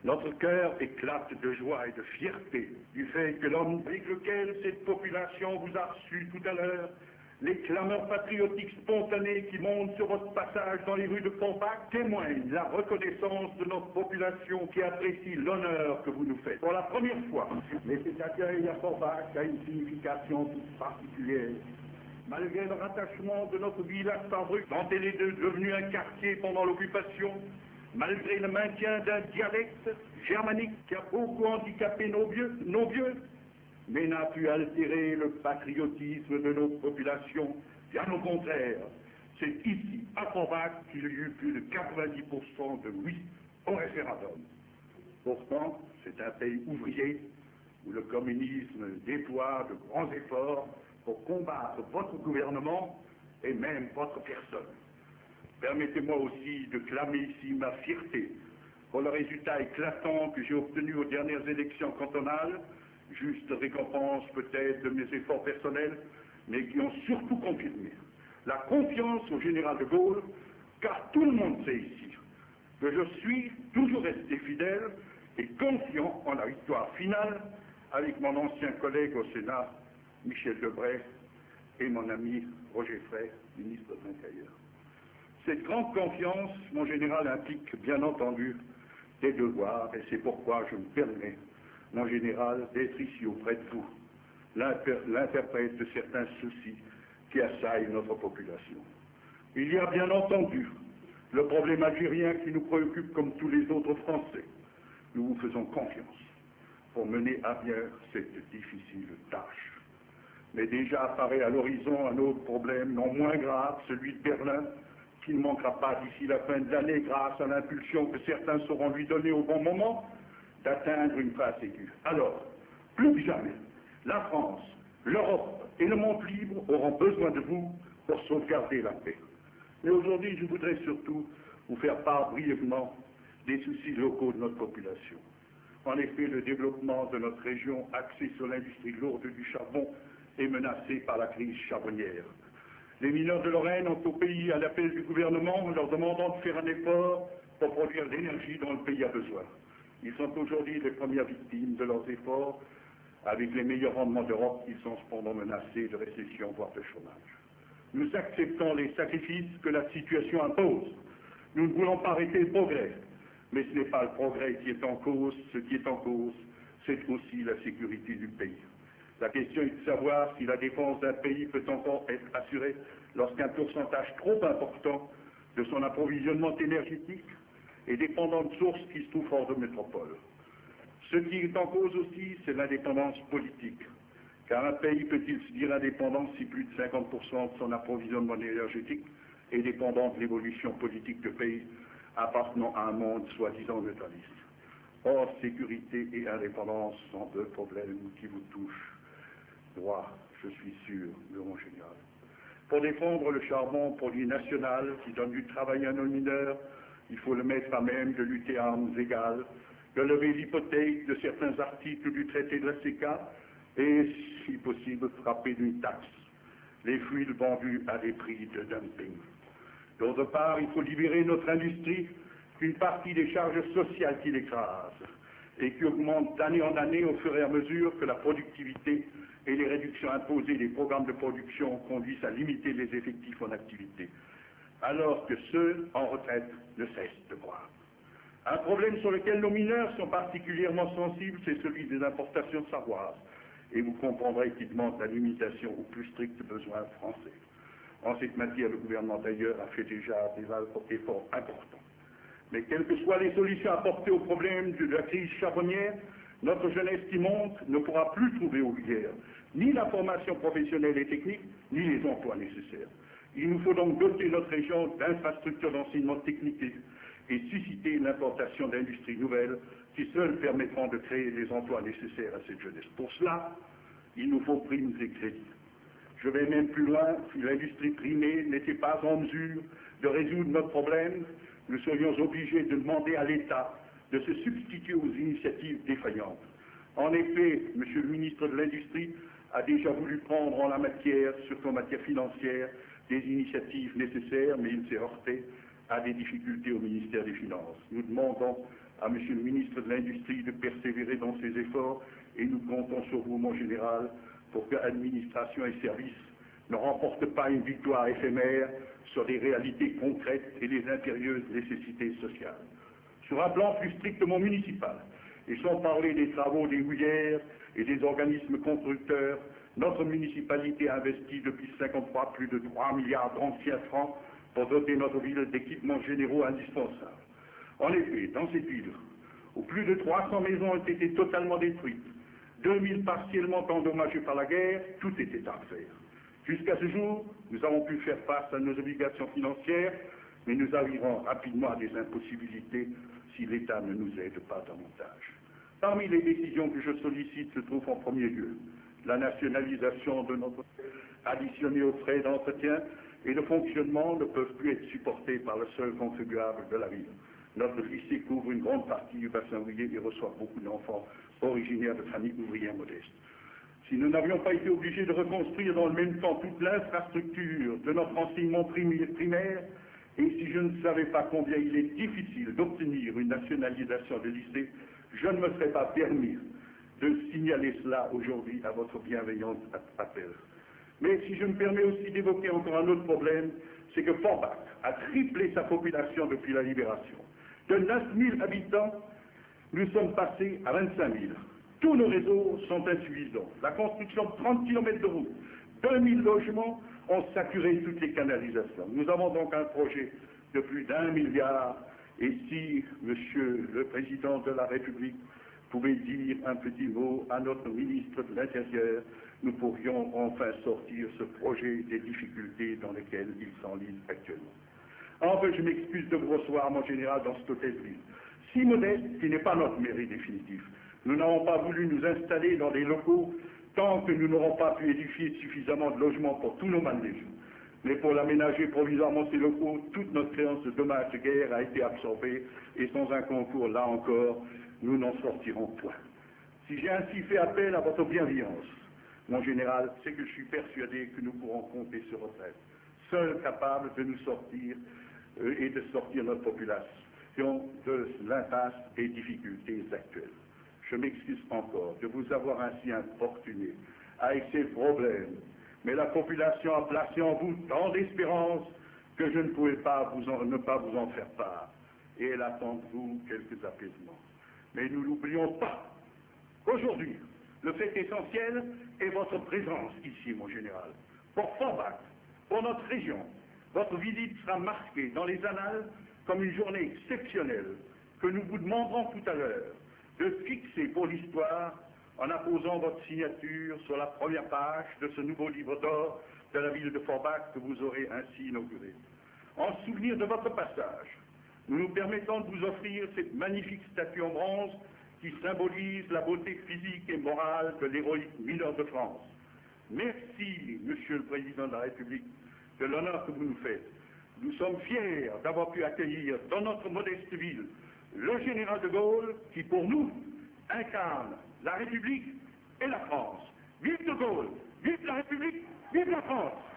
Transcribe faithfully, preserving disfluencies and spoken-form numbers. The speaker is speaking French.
Notre cœur éclate de joie et de fierté du fait que l'homme avec lequel cette population vous a reçu tout à l'heure, les clameurs patriotiques spontanées qui montent sur votre passage dans les rues de Forbach témoignent la reconnaissance de notre population qui apprécie l'honneur que vous nous faites. Pour la première fois, mais cet accueil à Forbach a une signification toute particulière. Malgré le rattachement de notre ville à Saarbrück, dont elle est devenue un quartier pendant l'occupation, malgré le maintien d'un dialecte germanique qui a beaucoup handicapé nos vieux, nos vieux mais n'a pu altérer le patriotisme de nos populations. Bien au contraire, c'est ici, à Forbach, qu'il y a eu plus de quatre-vingt-dix pour cent de oui au référendum. Pourtant, c'est un pays ouvrier où le communisme déploie de grands efforts pour combattre votre gouvernement et même votre personne. Permettez-moi aussi de clamer ici ma fierté pour le résultat éclatant que j'ai obtenu aux dernières élections cantonales, juste récompense peut-être de mes efforts personnels, mais qui ont surtout confirmé la confiance au général de Gaulle, car tout le monde sait ici que je suis toujours resté fidèle et confiant en la victoire finale avec mon ancien collègue au Sénat, Michel Debré, et mon ami Roger Frey, ministre de l'Intérieur. Cette grande confiance, mon général, implique bien entendu des devoirs, et c'est pourquoi je me permets, mon général, d'être ici auprès de vous, l'interprète de certains soucis qui assaillent notre population. Il y a bien entendu le problème algérien qui nous préoccupe comme tous les autres Français. Nous vous faisons confiance pour mener à bien cette difficile tâche. Mais déjà apparaît à l'horizon un autre problème non moins grave, celui de Berlin, qui ne manquera pas d'ici la fin de l'année, grâce à l'impulsion que certains sauront lui donner au bon moment, d'atteindre une phase aiguë. Alors, plus que jamais, la France, l'Europe et le monde libre auront besoin de vous pour sauvegarder la paix. Mais aujourd'hui, je voudrais surtout vous faire part brièvement des soucis locaux de notre population. En effet, le développement de notre région axée sur l'industrie lourde du charbon est menacé par la crise charbonnière. Les mineurs de Lorraine ont obéi à l'appel du gouvernement en leur demandant de faire un effort pour produire l'énergie dont le pays a besoin. Ils sont aujourd'hui les premières victimes de leurs efforts. Avec les meilleurs rendements d'Europe, ils sont cependant menacés de récession, voire de chômage. Nous acceptons les sacrifices que la situation impose. Nous ne voulons pas arrêter le progrès. Mais ce n'est pas le progrès qui est en cause. Ce qui est en cause, c'est aussi la sécurité du pays. La question est de savoir si la défense d'un pays peut encore être assurée lorsqu'un pourcentage trop important de son approvisionnement énergétique est dépendant de sources qui se trouvent hors de métropole. Ce qui est en cause aussi, c'est l'indépendance politique. Car un pays peut-il se dire indépendant si plus de cinquante pour cent de son approvisionnement énergétique est dépendant de l'évolution politique de pays appartenant à un monde soi-disant neutraliste? Or, sécurité et indépendance sont deux problèmes qui vous touchent droit, je suis sûr, de mon général. Pour défendre le charbon, produit national qui donne du travail à nos mineurs, il faut le mettre à même de lutter à armes égales, de lever l'hypothèque de certains articles du traité de la C E C A et, si possible, frapper d'une taxe les fuels vendus à des prix de dumping. D'autre part, il faut libérer notre industrie d'une partie des charges sociales qui l'écrasent et qui augmentent d'année en année au fur et à mesure que la productivité et les réductions imposées des programmes de production conduisent à limiter les effectifs en activité, alors que ceux en retraite ne cessent de croître. Un problème sur lequel nos mineurs sont particulièrement sensibles, c'est celui des importations sarroises, et vous comprendrez qu'il demande la limitation aux plus stricts besoins français. En cette matière, le gouvernement d'ailleurs a fait déjà des efforts importants. Mais quelles que soient les solutions apportées au problème de la crise charbonnière, notre jeunesse qui monte ne pourra plus trouver au Lièvre ni la formation professionnelle et technique, ni les emplois nécessaires. Il nous faut donc doter notre région d'infrastructures d'enseignement technique et, et susciter l'importation d'industries nouvelles qui seules permettront de créer les emplois nécessaires à cette jeunesse. Pour cela, il nous faut primes et crédits. Je vais même plus loin, si l'industrie primée n'était pas en mesure de résoudre notre problème, nous serions obligés de demander à l'État de se substituer aux initiatives défaillantes. En effet, Monsieur le ministre de l'Industrie a déjà voulu prendre en la matière, surtout en matière financière, des initiatives nécessaires, mais il s'est heurté à des difficultés au ministère des Finances. Nous demandons à Monsieur le ministre de l'Industrie de persévérer dans ses efforts et nous comptons sur vous, mon général, pour que administration et services ne remportent pas une victoire éphémère sur des réalités concrètes et les impérieuses nécessités sociales. Sur un plan plus strictement municipal, et sans parler des travaux des houillères et des organismes constructeurs, notre municipalité a investi depuis cinquante-trois plus de trois milliards d'anciens francs pour doter notre ville d'équipements généraux indispensables. En effet, dans cette ville, où plus de trois cents maisons ont été totalement détruites, deux mille partiellement endommagées par la guerre, tout était à refaire. Jusqu'à ce jour, nous avons pu faire face à nos obligations financières, mais nous arriverons rapidement à des impossibilités si l'État ne nous aide pas davantage. Parmi les décisions que je sollicite se trouve en premier lieu la nationalisation de notre additionnée aux frais d'entretien et de fonctionnement ne peuvent plus être supportés par le seul contribuable de la ville. Notre lycée couvre une grande partie du bassin ouvrier et reçoit beaucoup d'enfants originaires de familles ouvrières modestes. Si nous n'avions pas été obligés de reconstruire dans le même temps toute l'infrastructure de notre enseignement primaire, et si je ne savais pas combien il est difficile d'obtenir une nationalisation de lycée, je ne me serais pas permis de signaler cela aujourd'hui à votre bienveillante appel. Mais si je me permets aussi d'évoquer encore un autre problème, c'est que Forbach a triplé sa population depuis la libération. De neuf mille habitants, nous sommes passés à vingt-cinq mille. Tous nos réseaux sont insuffisants. La construction de trente kilomètres de route, deux mille logements ont saturé toutes les canalisations. Nous avons donc un projet de plus d'un milliard. Et si, Monsieur le Président de la République, pouvait dire un petit mot à notre ministre de l'Intérieur, nous pourrions enfin sortir ce projet des difficultés dans lesquelles il s'enlise actuellement. Enfin, je m'excuse de vous recevoir, mon général, dans cet hôtel-ville. Si modeste, qui n'est pas notre mairie définitif. Nous n'avons pas voulu nous installer dans des locaux tant que nous n'aurons pas pu édifier suffisamment de logements pour tous nos manèges. Mais pour l'aménager provisoirement ces locaux, toute notre créance de dommages de guerre a été absorbée et sans un concours, là encore, nous n'en sortirons point. Si j'ai ainsi fait appel à votre bienveillance, mon général, c'est que je suis persuadé que nous pourrons compter sur votre aide, seul capable de nous sortir euh, et de sortir notre population de l'impasse des difficultés actuelles. Je m'excuse encore de vous avoir ainsi importuné avec ces problèmes, mais la population a placé en vous tant d'espérance que je ne pouvais pas vous en, ne pas vous en faire part, et elle attend de vous quelques apaisements. Mais nous n'oublions pas qu'aujourd'hui, le fait essentiel est votre présence ici, mon général. Pour Forbach, pour notre région, votre visite sera marquée dans les annales comme une journée exceptionnelle que nous vous demanderons tout à l'heure de fixer pour l'histoire en apposant votre signature sur la première page de ce nouveau livre d'or de la ville de Forbach que vous aurez ainsi inauguré. En souvenir de votre passage, nous nous permettons de vous offrir cette magnifique statue en bronze qui symbolise la beauté physique et morale de l'héroïque mineur de France. Merci, Monsieur le Président de la République, de l'honneur que vous nous faites. Nous sommes fiers d'avoir pu accueillir dans notre modeste ville le général de Gaulle qui, pour nous, incarne la République et la France. Vive de Gaulle, vive la République, vive la France!